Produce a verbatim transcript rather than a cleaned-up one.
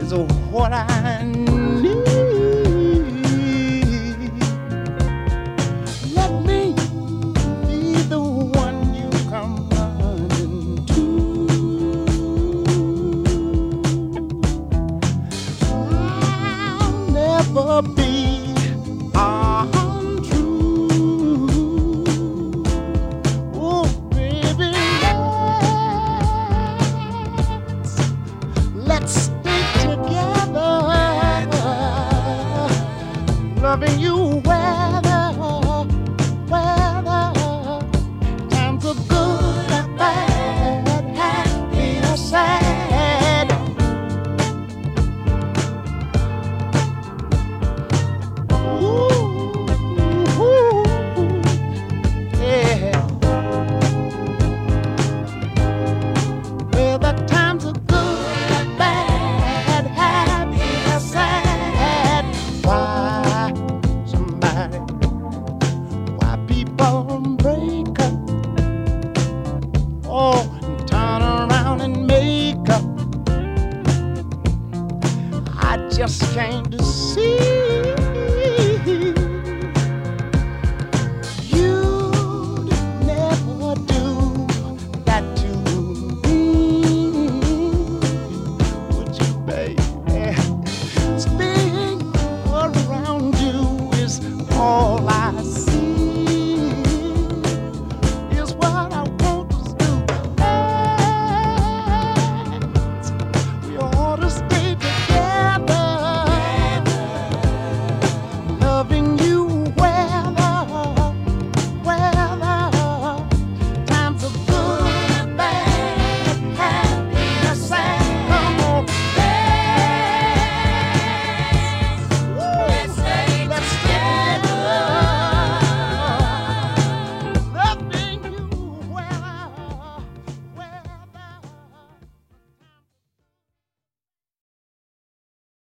is what I need. Let me be the one you come running to. I'll never be untrue. Oh, baby, let's, let's stay together, loving you weather, weather, times are good or bad, happy or sad. Ooh, ooh, yeah. Well, the times are good or bad, happy or sad. Why somebody, why people break up, oh, and turn around and make up? I just can't see.